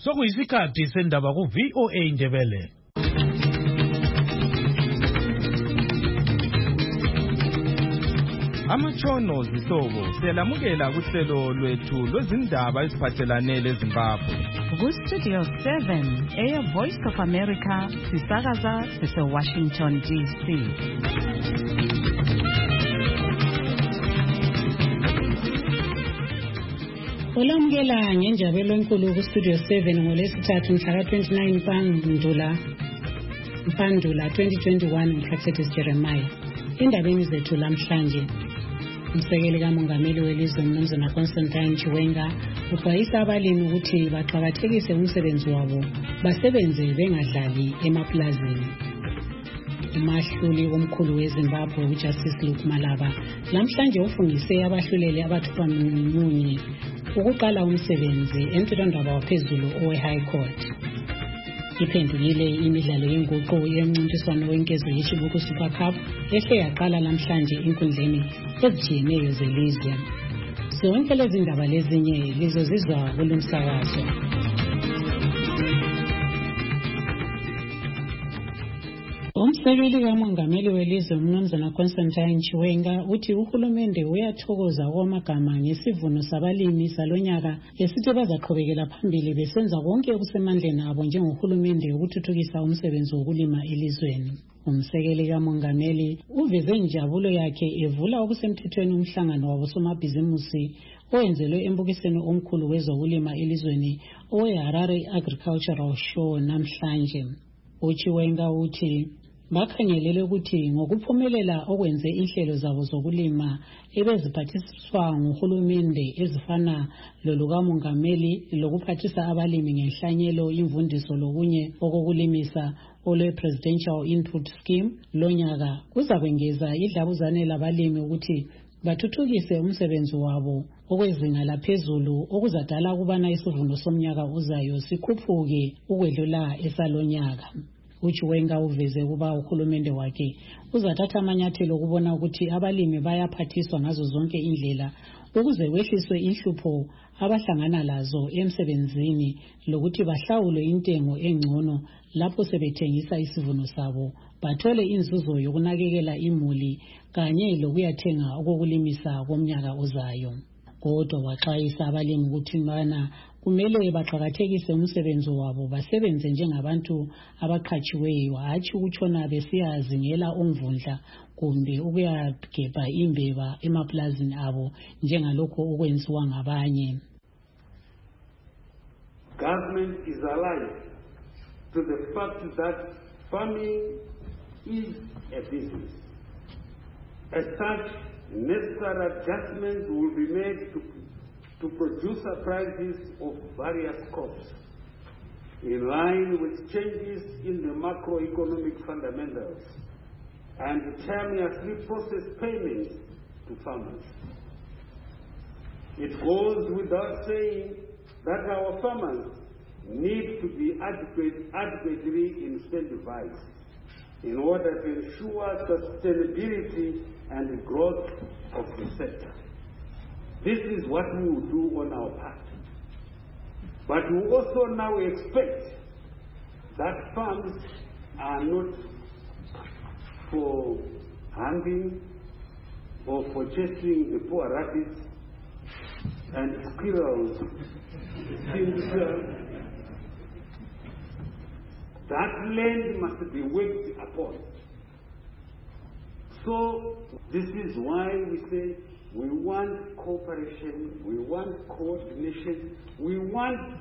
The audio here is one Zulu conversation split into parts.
Sokuyisikhathi sendaba ku VOA Indebele. Amatshono zihlobo siyalamukela kuhlelo lwethu lwezindaba eziphathelane leZimbabwe. Ku-Studio 7 Air Voice of America sisakaza sise-Washington DC. Olamukela ngenjabelo enkulu ku-Studio 7 ngolwesithathu mhla ka-29 Mpandula 2021 uProfetis Jeremiah. Indabeni zethu lamhlanje, umsekeli kamongameli welizwe Mnumzana Constantine Chiwenga uxwayisa abalimi ukuthi baqhakathekise umsebenzi wabo, basebenze bengadlali emaplazini. Umahluli omkhulu weZimbabwe uJustice Luke Malaba lamhlanje ufungise abahluleli abathupha-munye ukuqala umsebenzi emthethwandaba waphezulu owe-High Court. Iphendukile imidlalo yenguqu yemncintiswano wenkezo yeChibuku Super Cup ehle yaqala lamhlanje enkundleni ezitshiyeneyo zelizwe. Zonke lezi ndaba lezinye lizozizwa kulomsakazo. Umsekeli kamongameli welizwe Mnumzana Constantine Chiwenga uthi uhulumende uyathokoza kwamagama ngesivuno sabalimi salonyaka esithi bazaqhubekela phambili besenza konke okusemandleni abo njengohulumende ukuthuthukisa umsebenzi wokulima elizweni. Umsekeli kamongameli uveze injabulo yakhe evula okusemthethweni umhlangano wabosomabhizimusi owenzelwe embukisweni omkhulu wezokulima elizweni owe-Harare Agricultural Show namhlanje. Uchiwenga uthi bakhangelele ukuthi ngokuphumelela okwenze inhlelo zabo zokulima ebeziphathiswa nguhulumende ezifana lolukamongameli lokuphathisa abalimi ngenhlanyelo, imvundiso lokunye okokulimisa olwe-Presidential Input Scheme lonyaka kuzakwengeza idlabuzane labalimi ukuthi bathuthukise umsebenzi wabo okwezinga laphezulu okuzadala ukubana isivuno somnyaka uzayo sikhuphuke ukwedlula esalonyaka. Uchiwenga uveze kuba uhulumende wakhe uzathatha amanyathelo okubona ukuthi abalimi bayaphathiswa ngazo zonke indlela ukuze kwehliswe inhlupho abahlangana lazo emsebenzini lokuthi bahlawulwe intengo engcono lapho sebethengisa isivuno sabo, bathole inzuzo yokunakekela imuli kanye lokuyathenga okokulimisa komnyaka ozayo. Kodwa waxwayisa abalimi ukuthi kumele baqhakathekise umsebenzi wabo, basebenze njengabantu abaqhatshiweyo, hatshi ukutshona besiyazingela umvundla kumbe ukuyagebha imbeba emaplazini abo njengalokho okwenziwa ngabanye. Government is alive to the fact that farming is a business. As such, necessary adjustments will be made to producer prices of various crops in line with changes in the macroeconomic fundamentals and timeously process payments to farmers. It goes without saying that our farmers need to be adequately incentivized in order to ensure sustainability and growth of the sector. This is what we will do on our part. But we also now expect that farms are not for hunting or for chasing the poor rabbits and squirrels. That land must be worked upon. So this is why we say we want cooperation, we want coordination, we want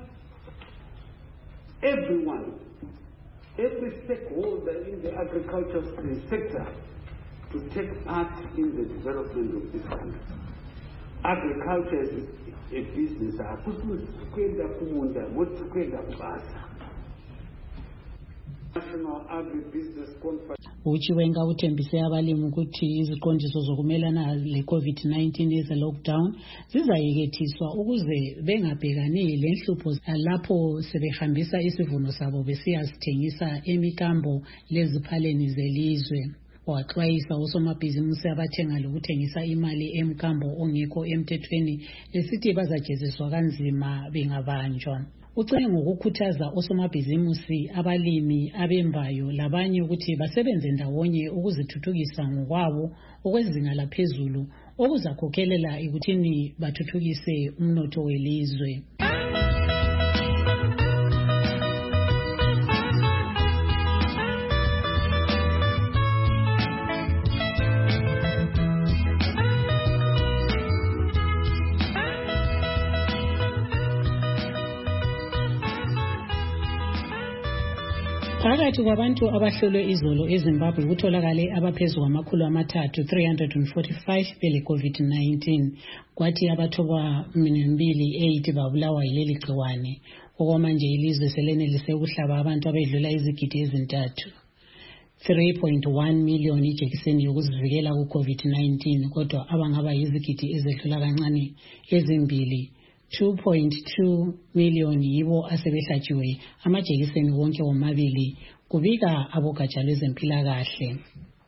everyone, every stakeholder in the agricultural sector to take part in the development of this country. Agriculture is a business. National Agribusiness Conference. Uchiwenga uthembise abalimi ukuthi iziqondiso zokumelana le-COVID-19 eze-lockdown zizayekethiswa ukuze bengabhekani lenhlupho lapho sebehambisa isivuno sabo besiyasithengisa emikambo leziphaleni zelizwe. waxwayisa osomabhizimusi abathenga lokuthengisa imali emkambo ongekho emthethweni esithi bazajeziswa kanzima bengabanjwa. Ucele ngokukhuthaza osomabhizimusi, abalimi, abembayo labanye ukuthi basebenze ndawonye ukuzithuthukisa ngokwabo okwezinga laphezulu okuzakhokhelela ekuthini bathuthukise umnotho welizwe. Phakathi kwabantu abahlolwe izolo eZimbabwe kutholakale abaphezu kwama345 bele COVID-19 kwathi abathoba 208 babulawa yileli gciwane. Okwamanje ilizwe selenelise ukuhlaba abantu abedlula izigidi ezintathu. 3.1 million ijekiseni yokuzivikela ku-COVID-19 kodwa abangaba yizigidi ezedlula kancane ezimbili 2.2 million yibo asebehlatshiwe amajekiseni wonke womabili, kubika abogatsha lwezempilakahle.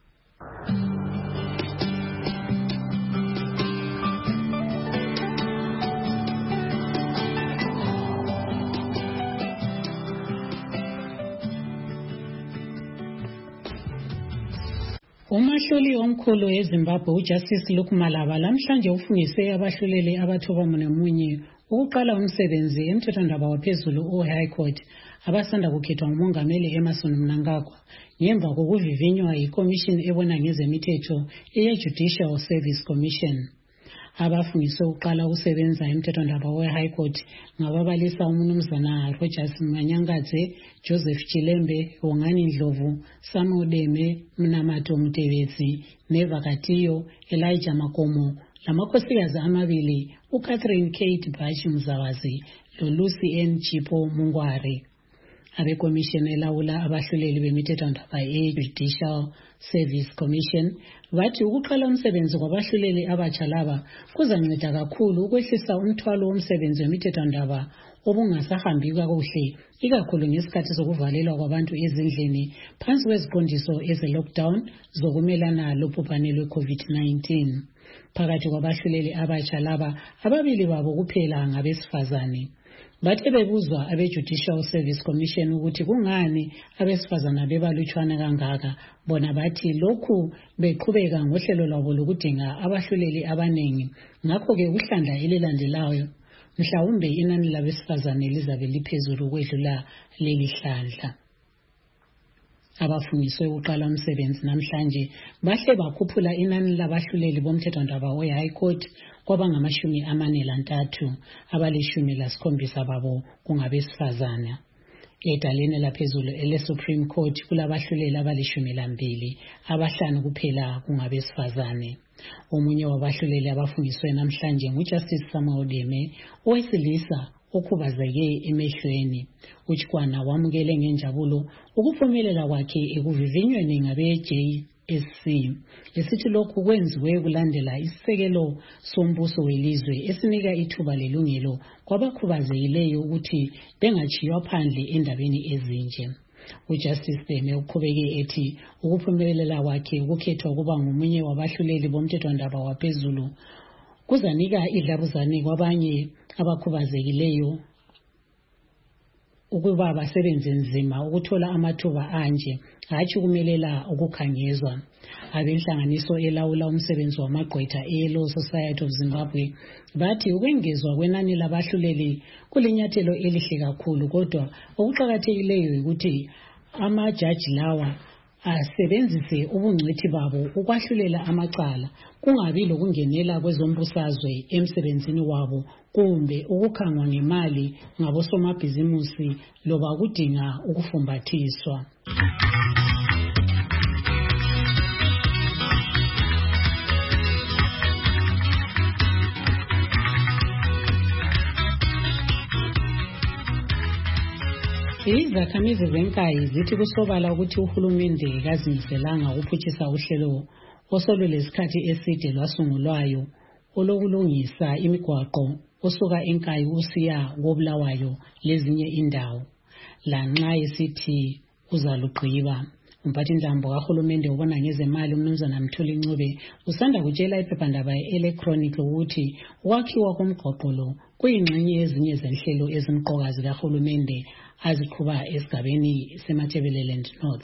Umahloli omkhulu eZimbabwe uJustice Luke Malaba lamhlanje ufungise abahluleli abathoba munye ukuqala umsebenzi emthethwandaba waphezulu oHigh Court abasanda kukhethwa ngumongameli Emmerson Mnangagwa ngemva kokuvivinywa yikomishini ebona ngezemithetho ye-Judicial Service Commission. Abafungiswe ukuqala ukusebenza emthethwandaba weHigh Court ngababalisa uMnumzana Rogers Manyangadze, Joseph Chilembe, Wongani Ndlovu, Samuel Deme, Mnamato Mutebetsi, Neva Katiyo, Elijah Makomo, lamakhosikazi amabili uCatherine Kate Bashi Mzawazi loLucy N. Chipo Mungware. Abekomishini elawula abahluleli bemithethwandaba ye-Judicial Service Commission bathi ukuqala umsebenzi kwabahluleli abatsha laba kuzanceda kakhulu ukwehlisa umthwalo womsebenzi wemithethwandaba obungasahambi kakuhle, ikakhulu ngesikhathi sokuvalelwa kwabantu ezindlini phansi kweziqondiso eze-lockdown zokumelana lobhubhane lwe-COVID-19. Phakathi kwabahluleli abatsha laba, ababili babo kuphela ngabesifazane. Bathe bebuzwa abe-Judicial Service Commission ukuthi kungani abesifazana bebalutshwana kangaka, bona bathi lokhu beqhubeka ngohlelo lwabo lokudinga abahluleli abaningi. Ngakho-ke kuhlandla elilandelayo mhlawumbe inani labesifazane lizabe liphezulu ukwedlula leli hlandla. Abafungiswe ukuqala umsebenzi namhlanje bahle bakhuphula inani labahluleli bomthethwandaba we-High Court kwabangama-43, abali-17 babo kungabesifazana. Edaleni laphezulu ele-Supreme Court kulabahluleli abali-12, 5 kuphela kungabesifazane. Omunye wabahluleli abafungiswe namhlanje nguJustice Samuel Deme, owesilisa okhubazeke emehlweni. Uchikwana wamukele ngenjabulo ukuphumelela kwakhe ekuvivinyweni ngabe-JSC. Esithi lokhu kwenziwe kulandela isisekelo sombuso welizwe esinika ithuba lelungelo kwabakhubazekileyo ukuthi bengachiywa phandle endabeni ezinje. uJustice Deme uqhubeke ethi ukuphumelela kwakhe ukukhethwa kuba ngomunye wabahluleli bomthethwandaba waphezulu kuzanika idlabuzane kwabanye abakhubazekileyo ukuba basebenze nzima ukuthola amathuba anje, hatshi ukumelela ukukhangezwa. Abenhlanganiso elawula umsebenzi wamagqwetha e-Law Society of Zimbabwe bathi ukwengezwa kwenani labahluleli kulinyathelo elihle kakhulu, kodwa okuqakathekileyo ukuthi amajaji lawa asebenzise ubungcwethi babo ukwahlulela amacala, kungabi lokungenela kwezombusazwe emsebenzini wabo kumbe ukukhangwa ngemali ngabosomabhizimusi loba kudinga ukufumbathiswa. Izakhamizi zenkayi zithi kusobala ukuthi uhulumende kazimiselanga ukuphutshisa uhlelo osolwelesikhathi eside lwasungulwayo olokulungisa imigwaqo osuka enkayi usiya koBulawayo lezinye indawo. Lanxa esithi uzalugqiba, Umphathindlambo kahulumende ubona ngezemali uMnumzana Mthuli Ncube usanda kutshela iphephandaba ye-LA Chronicle ukuthi ukwakhiwa komgwaqo lo kuyingxenye yezinye zenhlelo ezimqoka zikahulumende aziqhuba esigabeni seMatabeleland North.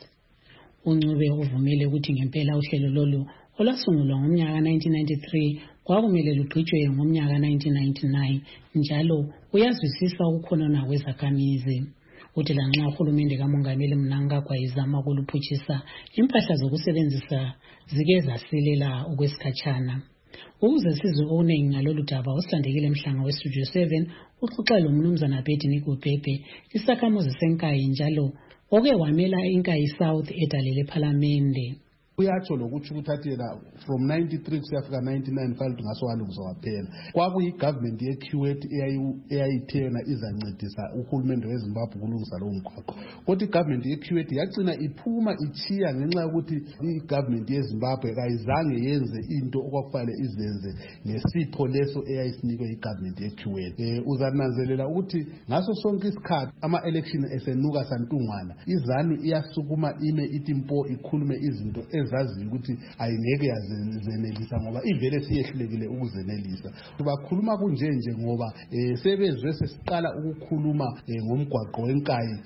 uNcube uvumile ukuthi ngempela uhlelo lolu olwasungulwa ngomnyaka 1993 kwakumele lugqitshwe ngomnyaka 1999 njalo uyazwisisa ukukhonona kwezakhamizi. Uthi lanxa uhulumende kamongameli Mnangagwa izama ukuluphutshisa impahla zokusebenzisa zike zasilela okwesikhatshana. Ukuze sizwe okunengi ngalolu daba uSandekile Mhlanga weStudio 7 uxoxa loMnumzana Abednego Bhebhe isakhamuzi senkayi njalo oke wamela inkayi South edalele ePhalamende. Uyatsho lokuthi ukuthi yena from 93 kusiyafika 99 file ngaso walungiswa waphela. Kwakuyi government yeKuwait eyayithe yona izancedisa uhulumende weZimbabwe ukulungisa lo mgwaqo. Kodwa igovernment yeKuwait yagcina iphuma ichiya ngenxa yokuthi igovernment yeZimbabwe kayizange yenze into okwakufanele izenze ngesipho leso eyayisinikwe igovernment yeKuwait. Uzananzelela ukuthi ngaso sonke isikhathi ama-election esenuka santungwana izanu iyasukuma ime itimpo ikhulume izinto ezazi ukuthi ayingeke yazenelisa ngoba ivele siyehlulekile ukuzenelisa. Bakhuluma kunjenje ngoba sebezwe sesiqala ukukhuluma ngomgwaqo wenkayi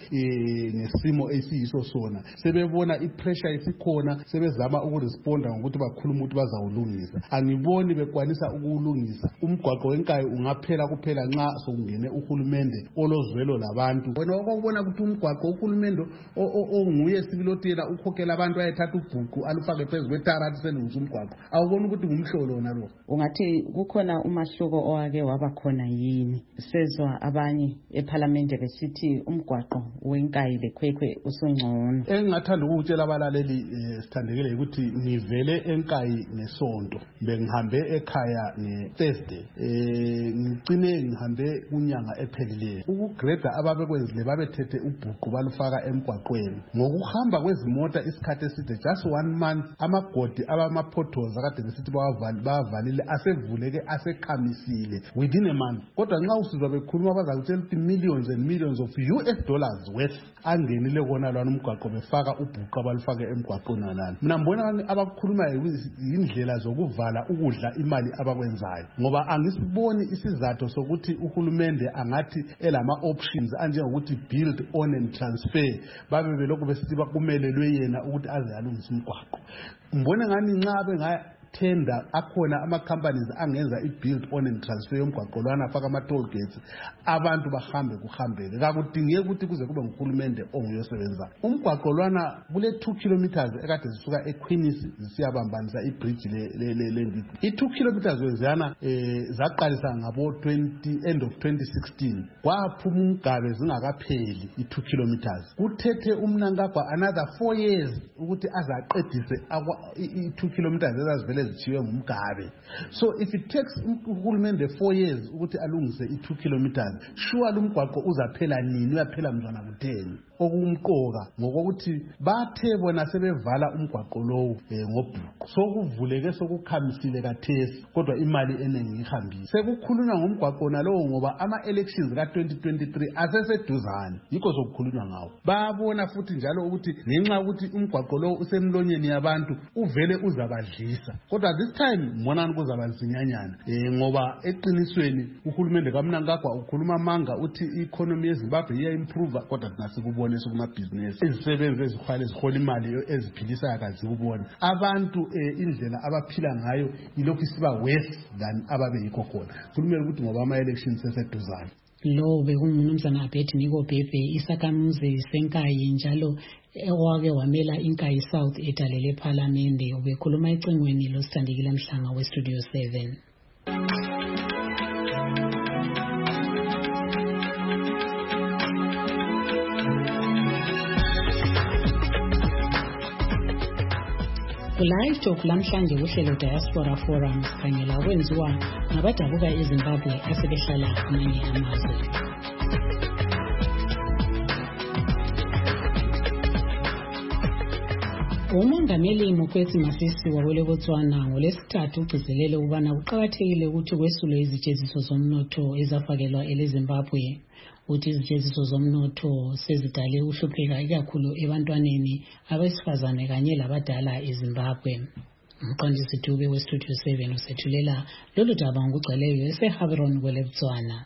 ngesimo esiyiso sona. Sebebona ipressure isikhona sebezama ukuresponda ngokuthi bakhuluma ukuthi bazawulungisa. Angiboni bekwanisa ukulungisa. Umgwaqo wenkayi ungaphela kuphela nxa sokungene uhulumende olozwelo labantu. Wena okubona ukuthi umgwaqo uhulumende onguye sibilotela ukhokhela abantu ayethatha ubhuku alufake phezu kwetarathi selungisa umgwaqo. Awubona ukuthi ngumhlolo nalo. Ungathi kukhona umahluko owake waba khona yini? Sezwa abanye ePhalamende besithi umgwaqo wenkayi lekhwekhwe usungcono. Engathanda ukutshela abalaleli sithandekile ukuthi ngivele enkayi nesonto bengihambe ekhaya ngeThursday ngicine ngihambe kunyanga ephelileyo. Ukugreda ababekwenzile babethethe ubhuqu balufaka emgwaqweni. Ngokuhamba kwezimota isikhathi eside just 1 month amagodi abama-potholes akade besithi bawavalile asevuleke asekhamisile within a month. Kodwa nxa usizwa bekhuluma bazakutshela ukuthi millions and millions of US dollars worth angenile kona lwana umgwaqo befaka ubhuqu abalufake emgwaqweni nalana. Mina mbona abakukhulumayo indlela zokuvala ukudla imali abakwenzayo ngoba angisiboni isizathu sokuthi uhulumende angathi elama options anjengokuthi build own and transfer babe belokhu besithi bakumelelwe yena ukuthi aze alungise umgwaqo. Mbona ngani nxa bengathenda akhona ama-companies angenza i-build on and transfer yomgwaqo lwana afaka ama-toll gates abantu bahambe kuhambeke. Kakudingeki ukuthi kuze kube nguhulumende onguyosebenzayo. Umgwaqo lwana kule 2 kilometers ekade zisuka eQueens zisiyabambanisa ibridge leNgidi. I2 kilometers wezana zaqalisa ngabo end of 2016 kwaphuma umgabe zingakapheli i2 kilometers. Kuthethe uMnangagwa another 4 years ukuthi azaqedise i2 kilometers ezazivele zichiwe ngumgabe. So if it takes uhulumende 4 years ukuthi alungise i2 kilometers sure lumgwaqo uzaphela nini uyaphela mzwana kutheni. Okumqoka ngokuthi bathe bona sebevala umgwaqo lowo ngobhuqu sokuvuleke sokukhamisile kathesi kodwa imali enengi ihambile. Sekukhulunywa ngomgwaqo nalowo ngoba ama-elections ka-2023 aseseduzane yikho sokukhulunywa ngawo. Babona futhi njalo ukuthi ngenxa ukuthi umgwaqo lowo usemlonyeni yabantu uvele uzabadlisa. Kodwa this time mbonani kuzabazinyanyana ngoba eqinisweni uhulumende kaMnangagwa ukhuluma amanga uthi i-economy yeZimbabwe iya-improve kodwa nasikubona kumabhizinesi izisebenzi ezihwala ezihola imali eziphilisa akazikubona. Abantu indlela abaphila ngayo ilokhu isiba worse than ababe yikho khona. Kulumele ukuthi ngoba ama-elections eseduzane. Lo bekunguMnumzana Abednego Bhebhe isakhamuzi senkayi njalo owake wamela inkayi South edalele ePhalamende. Ubekhuluma ecingweni loSithandekile Mhlanga weStudio 7. Live talk lamhlanje uhlelo Diaspora Forums khangela kwenziwa ngabadabuka eZimbabwe asebehlala amanye amazwe. Umongameli Mokgweetsi Masisi wakwele Botswana ngolesithathu ugcizelele ukubana kuqakathekile ukuthi kwesulwe izijeziso zomnotho ezafakelwa eleZimbabwe. uthi izijeziso zomnotho sezidale uhlupheka ikakhulu ebantwaneni abesifazane kanye labadala eZimbabwe. Umqondisi Dube weStudio 7 usethulela lolu daba ngokugcweleyo eseHabron kweleBotswana.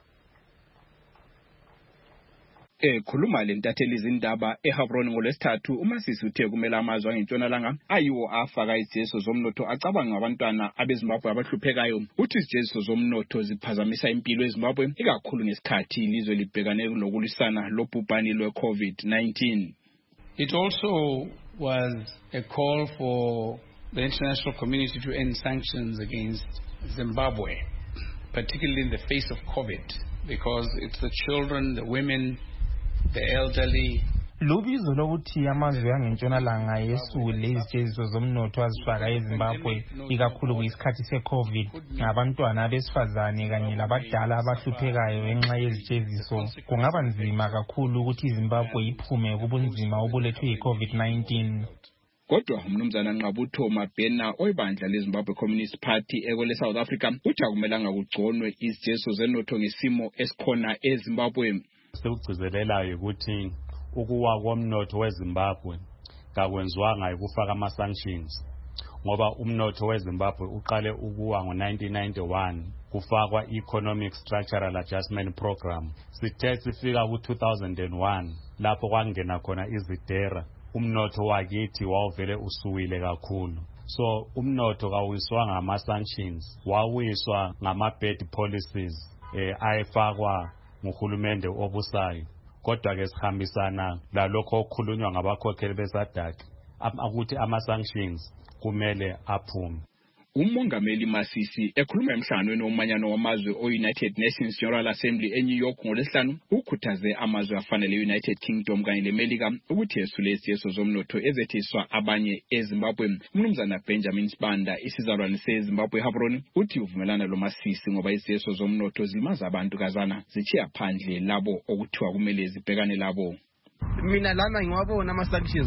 Khuluma lentatheli izindaba eHabron ngolwesithathu uMasisi uthe kumele amazwe angentshonalanga ayiwo afaka izijeziso zomnotho acabanga abantwana abeZimbabwe abahluphekayo. Uthi izijeziso zomnotho ziphazamisa impilo eZimbabwe ikakhulu ngesikhathi ilizwe libhekane nokulisana lobhubhane lwe-COVID-19. It also was a call for the international community to end sanctions against Zimbabwe, particularly in the face of COVID, because it's the children, the women, the elderly. Lubizo lokuthi amazwe angentshonalanga yesule izijeziso zomnotho azifaka eZimbabwe ikakhulu kwisikhathi se-COVID ngabantwana abesifazane kanye labadala abahluphekayo ngenxa yezijeziso. Kungaba nzima kakhulu ukuthi iZimbabwe iphume kubunzima obulethwe yi-COVID-19. Kodwa umnumzana Nqabutho Mabhena oyibandla leZimbabwe Communist Party ekwele South Africa uthi akumelanga kugconwe izijeziso zenotho ngesimo esikhona eZimbabwe. Sekugcizelelayo ukuthi ukuwa komnotho weZimbabwe kakwenziwanga ukufaka ama-sanctions ngoba umnotho weZimbabwe uqale ukuwa ngo-1991 kufakwa Economic Structural Adjustment Program. Sithe sifika ku-2001 lapho kwangena khona izidera umnotho wakithi wawuvele usuwile kakhulu. So umnotho kawiswa ngama-sanctions, wawiswa ngama-bad policies ayefakwa nguhulumende obusayo. Kodwa ke sihambisana lalokho okukhulunywa ngabakhokheli beSADC ukuthi ama-sanctions kumele aphume. Umongameli Masisi ekhuluma emhlanganweni womanyano wamazwe o-United Nations General Assembly eNew York ngolwesihlanu ukhuthaze amazwe afana le-United Kingdom kanye leMelika ukuthi yesule izijeziso zomnotho ezethiswa abanye eZimbabwe. Umnumzana Benjamin Sibanda isizalwane seZimbabwe eHabron uthi uvumelana lo Masisi ngoba izijeziso zomnotho zilimaza abantu kazana zichiya phandle labo okuthiwa kumele zibhekane labo. Mina lana ngiwabona ama-sanctions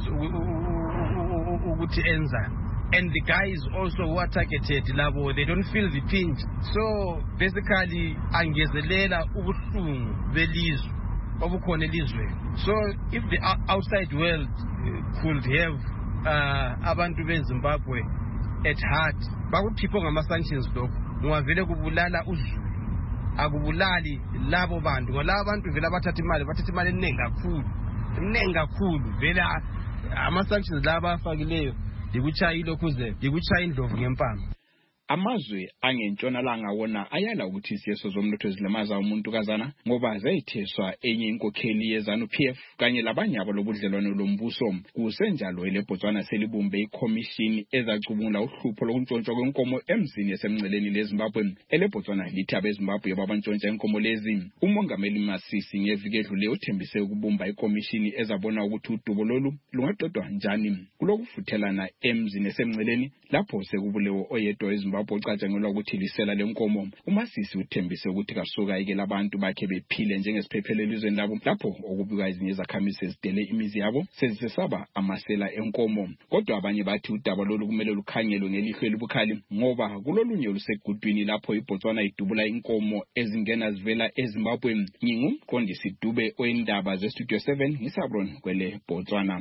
ukuthi enza. And the guys also who are targeted labo, they don't feel the pinch. So basically angezelela ubuhlungu belizwe obukhona elizweni. So if the outside world could have abantu beZimbabwe at heart bakukhipho ngama-sanctions lokho ngwavele kubulala uZulu akubulali labo bantu ngoba labo bantu vele bathatha imali eningi kakhulu vele ama-sanctions laba afakileyo dikuchaya indlovu ngempama. Amazwe angentshonalanga wona ayala ukuthi izijeziso zomnotho zilimaza umuntu kazana ngoba zayitheswa enye inkokheli yeZANU-PF kanye labanye abalobudlelwano lombuso. Kusenjalo eleBotswana selibumbe ikhomishini ezacubungula uhlupho lokuntshontshwa kwenkomo emzini esemngceleni leZimbabwe. EleBotswana lithi abeZimbabwe babantshontsha inkomo lezi. Umongameli Masisi ngeviki edlule uthembise ukubumba ikhomishini ezabona ukuthi udubo lolu lungaqedwa njani kulokufuthelana emzini esemngceleni lapho sekubulewe oyedwa eZimbabwe ocatshangelwa ukuthi lisela lenkomo. uMasisi uthembise ukuthi kasuka ayekela abantu bakhe bephile njengesiphephelo elizweni labo lapho okubikwa ezinye izakhamuzi ezidele imizi yabo sezisesaba amasela enkomo. Kodwa abanye bathi udaba lolu kumele lukhangelwe ngelihlo elibukhali ngoba kulolunye olusegudwini lapho iBotswana idubula inkomo ezingena zivela eZimbabwe. Ngingumqondisi Dube oyindaba zeStudio 7 ngiSabron kwele Botswana.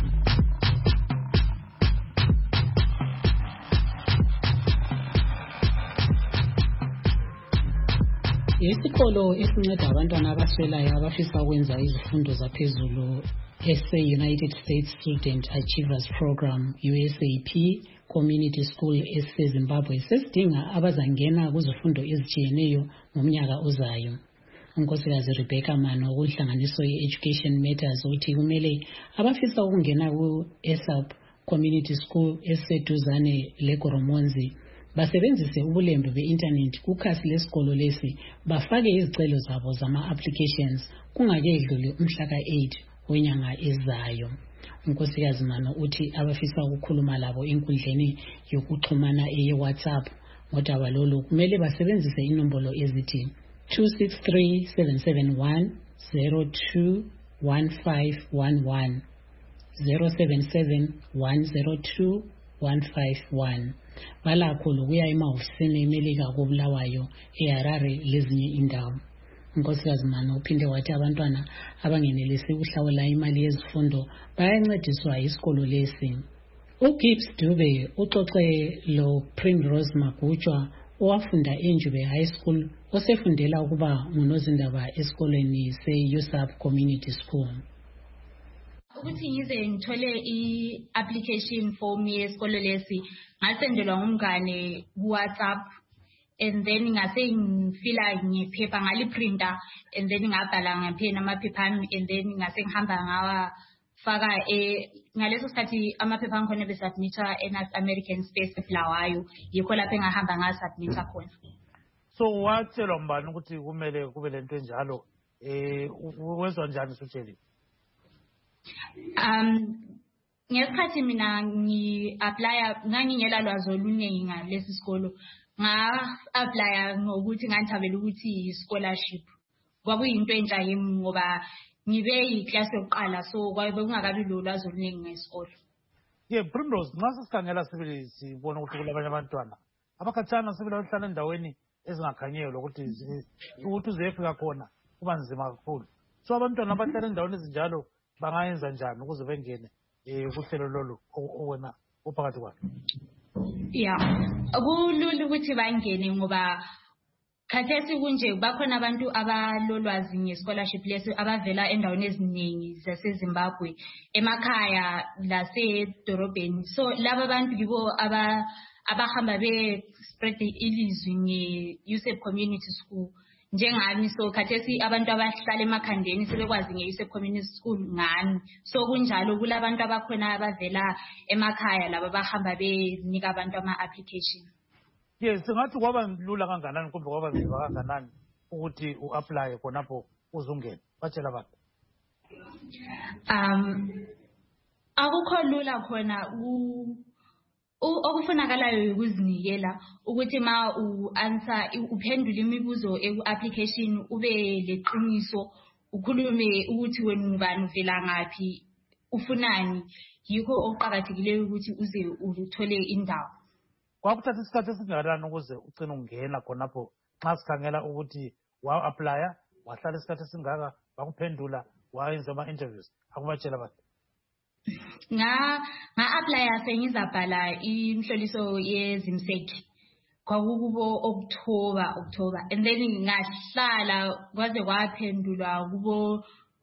Isikolo esinceda abantwana abaswelayo abafisa ukwenza izifundo zaphezulu ese-United States Student Achievers Program USAP Community School eseZimbabwe sesidinga abazangena kuzifundo ezitshiyeneyo ngomnyaka ozayo. Unkosikazi Rebecca Mano kunhlanganiso ye-Education Matters uthi kumele abafisa ukungena ku-ESAP Community School eseduzane leGoromonzi basebenzise ubulembu be-internet kukhasi lesikolo lesi bafake izicelo zabo zama-applications kungakedluli umhla ka-8 wenyanga ezayo. Unkosikazi Mano uthi abafisa ukukhuluma labo enkundleni yokuxhumana ye-WhatsApp ngodaba lolu kumele basebenzise inombolo ezithi 263-771-021511 077-102-151. Balakho lokuya emahofisini eMelika koBulawayo eHarare lezinye indawo. unkosikazi Mano uphinde wathi abantwana abangenelisi ukuhlawula imali yezifundo bayancediswa isikolo lesi. uGibbs Dube uxoxe lo Primrose Magujwa owafunda eNjube High School osefundela ukuba ngunozindaba esikoleni se-USAP Community School. Ukuthi ngize ngithole i-application form yesikolo lesi ngasendelwa ngumngane ku-WhatsApp, and then ngase ngifila ngephepha ngaliprinta, and then ngabhala ngaphena amaphepha ami, and then ngase ngihamba ngawafaka ngaleso sikhathi amaphepha angikhona besubmitha eNaS American Space Bulawayo, yikho lapho engahamba ngasubmitha khona. So watshelwa mbani ukuthi kumele kube lento enjalo wezwa njani sutsheli? Ngesikhathi mina ngi-applya ngangingela lwazi oluningi ngalesi sikolo, nga-applya ngokuthi nganthabela ukuthi scholarship kwakuyinto entsha yimi ngoba ngibe yiklasi yokuqala, so bekungakabi lo lwazi oluningi ngesikolo. Primrose, nxa sisikhangela sibili sibona ukuthi kulabanye abantwana abakhatshana sibili abahlala endaweni ezingakhanyiyo lokuthi uzefika khona kuba nzima kakhulu. So abantwana abahlala endaweni ezinjalo bangayenza njani ukuze bengene kuhlelo lolu wena uphakathi kwalo? Kulula ukuthi bangene ngoba khathesi kunje bakhona abantu abalolwazi nge-scholarship lesi abavela endaweni eziningi zaseZimbabwe, emakhaya lasedorobheni. So laba bantu yibo abahamba be-spread ilizwi nge-USAP Community School njengami. So khathesi abantu abahlala emakhandeni sebekwazi nge-USAP Community School ngami. So kunjalo kulabantu abakhona abavela emakhaya laba bahamba benika abantu ama-application. Singathi kwaba lula kanganani kumbe kwaba nzima kanganani ukuthi u-apply khonapho uzungene? Batshela abantu. Akukho lula khona, okufunakalayo ukuzinikela ukuthi ma u-answer uphendula imibuzo eku-application ube leqiniso, ukhulume ukuthi wena ungubani, uvela ngaphi, ufunani. Yikho okuqakathekileyo ukuthi uze uthole indawo. Kwakuthatha isikhathi esingakanani ukuze ugcine ungena khonapho nxa sikhangela ukuthi wa-applya wahlala isikhathi esingaka wakuphendula wayenza ama-interviews? Akubatshela abantu. Nga-applya sengizabhala imhloliso yezimseki kwakukubo October, and then ngahlala kwaze kwaphendulwa kubo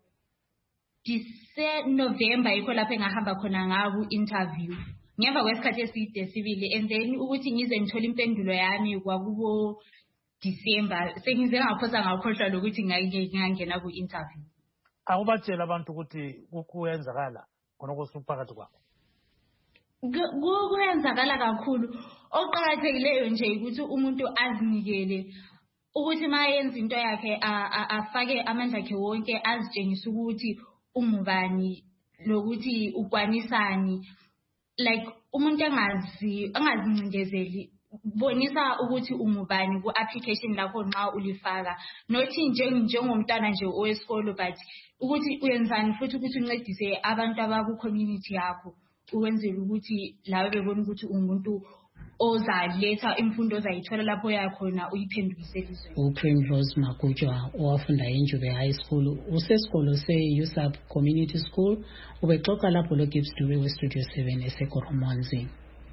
November, yikho lapho engahamba khona ngaku interview ngemva kwesikhathi eside sibili, and then ukuthi ngize ngithole impendulo yami kwakubo December. Sengize ngaphosa ngakhohlwa lokuthi ngingangena ku interview. Akubatshela abantu ukuthi kuyenzakala khona kusuphakathi kwakho? Kuyenzakala kakhulu. Okuqakathekileyo nje ukuthi umuntu azinikele, ukuthi mayenza into yakhe afake amandla akhe wonke, azitshengise ukuthi ungubani lokuthi ukwanisani. Like umuntu angazincindezeli, bonisa ukuthi ungubani ku-application lakho nxa ulifaka, nothi njengomntwana nje owesikolo, but ukuthi uyenzani futhi ukuthi uncedise abantu abaku-community yakho, ukwenzela ukuthi lawe bebona ukuthi umuntu ozaletha imfundo ozayithola lapho yakhona uyiphendulise elizweni. uPrimrose Magujwa owafunda eNjube High School usesikolo se-USAP Community School ubexoxa lapho loGibbs Dube weStudio 7 eseKoromonzi.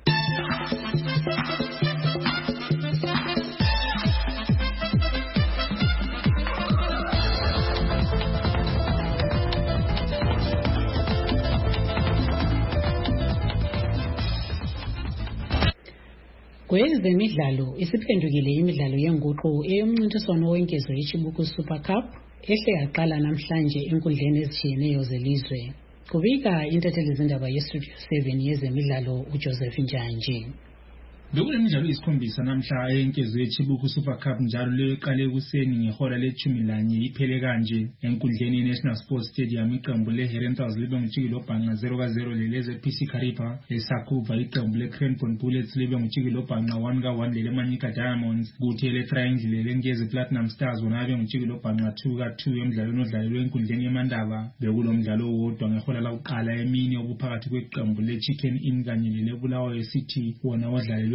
Kwezemidlalo isiphendukile imidlalo yenguqu eyomncintiswano wenkezo yeChibuku Super Cup ehle yaqala namhlanje enkundleni ezitshiyeneyo zelizwe. Kubika intatheli zindaba yeStudio 7 yezemidlalo uJoseph Njanji. Bekulemidlalo isikhombisa namhla yenkezo yeChibuku Super Cup njalo leqale ekuseni ngehola le-11 iphele kanje enkundleni yeNational Sports Stadium. Iqembu leHerentals libe ngutshikilo bhanqa 0-0 leleZPC Kariba. eSakuva iqembu leCranbourne Bullets libe ngutshikilo bhanqa 1-1 leleManyika Diamonds. Kuthi eleTriangle leNkezi Platinum Stars wona abe ngutshikilo bhanqa 2-2 emdlalweni odlalelwe enkundleni yeMandaba. Bekulomdlalo owodwa ngehola lakuqala emini obuphakathi kweqembu leChicken Inn kanye leleBulawayo City wona odlalelwe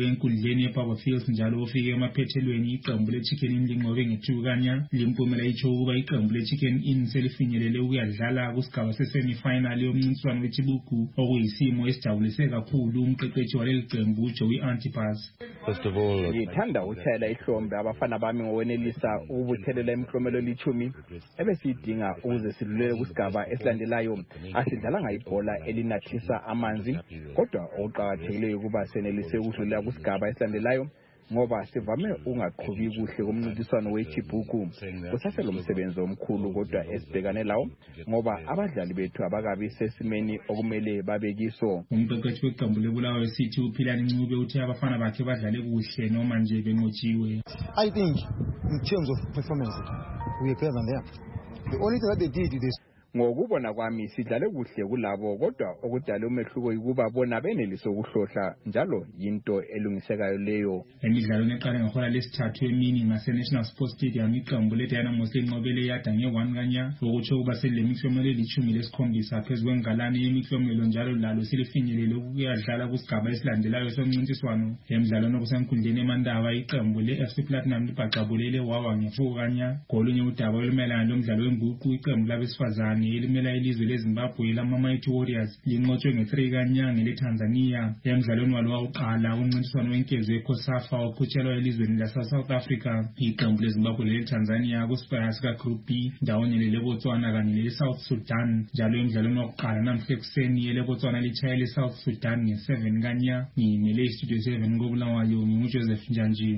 enkundleni yePower Fields njalo ofike emaphethelweni iqembu leChicken Inn linqobe nge-2-0. Limpumela itsho ukuba iqembu leChicken Inn selifinyelele ukuyadlala kusigaba se-semi-final yomncintiswano weChibuku okuyisimo esijabulise kakhulu umqeqeshi waleli qembu Joey Antipas. First of all, ngithanda ukuthela ihlombe abafana bami ngokwenelisa ukubuthelela imiklomelo elithumi ebesidinga ukuze sidlulele kusigaba esilandelayo. Asidlalanga ibhola elinathisa amanzi, kodwa okuqakathekileyo ukuba senelise ukudlulela kusigaba esilandelayo ngoba sivame ungaqhubi kuhle kumncintiswano weChibuku. Kusasele umsebenzi omkhulu kodwa esibhekane lawo ngoba abadlali bethu abakabi sesimeni okumele babekiso. Umqeqeshi weqembu leBulawayo City uPhilani Ncube uthi abafana bakhe badlale kuhle noma nje benqotshiwe. I think in terms of performance we are better than them. The only thing that they did is ngokubona kwami sidlale kuhle kulabo kodwa okudala umehluko ukuba bona benelise ukuhlohla njalo yinto elungisekayo leyo. Emidlalweni eqale ngehora lesithathu emini ngase-National Sports Stadium iqembu leDiana Mosle linqobele yada nge-1-0 okutsho ukuba selilemiklomelo eli-17 phezu kwengalane yemiklomelo njalo lalo selifinyelele ukuyadlala kusigaba esilandelayo somncintiswano. Emidlalweni okusenkundleni eMandaba iqembu le-FC Platinum libhaqabulele wawa nge-4-0. Ngolunye udaba olumayelana lomdlalo wenguqu iqembu labesifazane elimela ilizwe leZimbabwe lama-Mighty Warriors linqotshwe nge-3-0 leTanzania. Emidlalweni walo wokuqala umncintiswano wenkezo eCOSAFA oqhutshelwa elizweni lase-South Africa iqembu leZimbabwe leTanzania kusigaba sika-Group B ndawonye leleBotswana kanye lele-South Sudan. Njalo emidlalweni wokuqala namhla ekuseni eleBotswana litshaya le-South Sudan nge-7-0. Ngimele iStudio 7 koBulawayo nginguJoseph Njanji.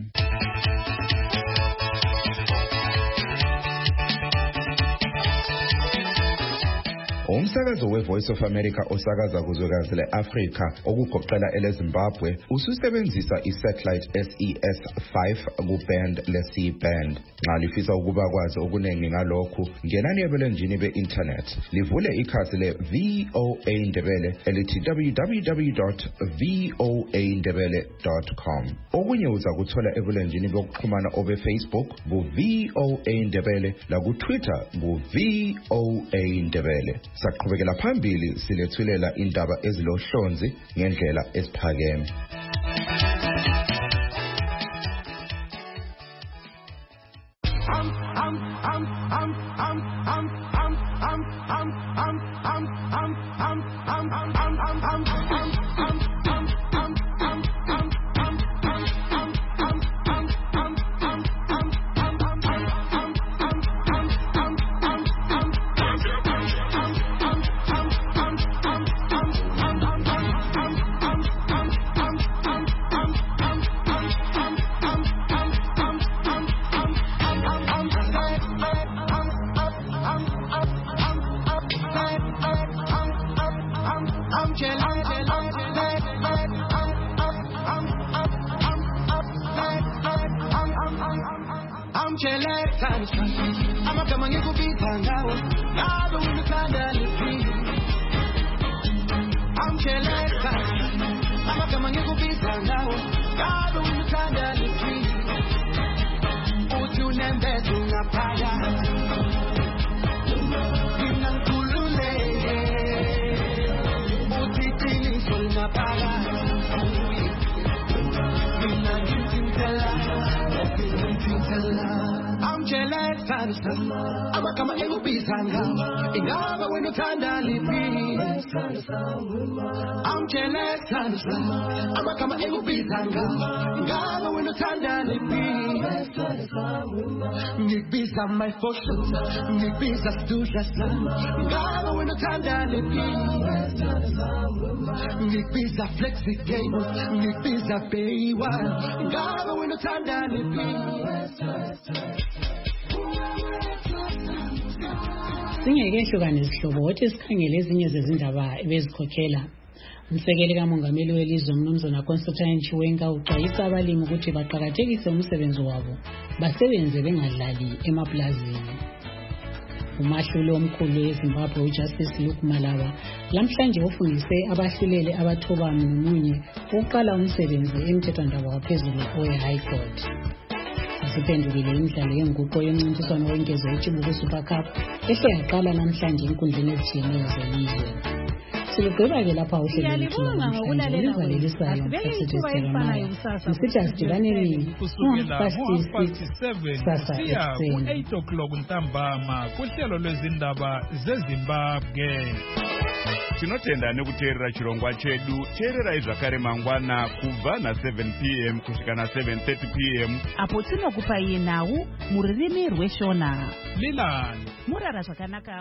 Umsakazo weVoice of America osakaza kuzwekazi le-Afrika okugoqela eleZimbabwe ususebenzisa isatellite SES5 kuband le-C-band. Nxa lifisa ukuba kwazi okuningi ngalokhu, ngenani ebulenjini be-internet livule ikhasi le-VOA Ndebele elithi www.voandebele.com. Okunye uza kuthola ebulenjini bokuxhumana obe-Facebook bu-VOA Ndebele laku-Twitter bu-VOA Ndebele. Saqhubekela phambili silethulela indaba ezilohlonzi ngendlela esiphakeme. My fortune, ngibiza studlas ngaba wena uthanda lephi ngibiza flexi game ngibiza paywa ngaba wena uthanda lephi. Singeke hlukane isihlobo wathi sikhangele ezinye zezindaba ebezikhokhela. Umsekeli kamongameli welizwe uMnumzana Constantine Chiwenga uxwayisa abalimi ukuthi baqhakathekise umsebenzi wabo basebenze bengadlali emaplazini. Umahlulo omkhulu weZimbabwe uJustice Luke Malaba lamhlanje ufundise abahluleli abathobani nomunye ukuqala umsebenzi emthethwandaba waphezulu we-High Court. Siphendukile imidlalo yenguqo yomncintiswano wenkezo yeChibuku Super Cup ehle yaqala namhlanje enkundleni ezitshiyeneyo zelizwe. Silugqiba-ke lapha uhlelo lethu Ngiyalibonga ngokulalela oluzalelisayo ithuba elifanayo kusasa. Ngisithi asidibaneni kusukela ngo-7 kusasa kuya ku-8 o'clock ntambama kuhlelo lwezindaba zeZimbabwe. Tinotenda nekuteerera chirongwa chedu. Teererai zvakare mangwana kubva na7 p.m. kusvika na7:30 p.m. apo tinokupai nhau muririmi rweshona. Lilani murara zvakanaka.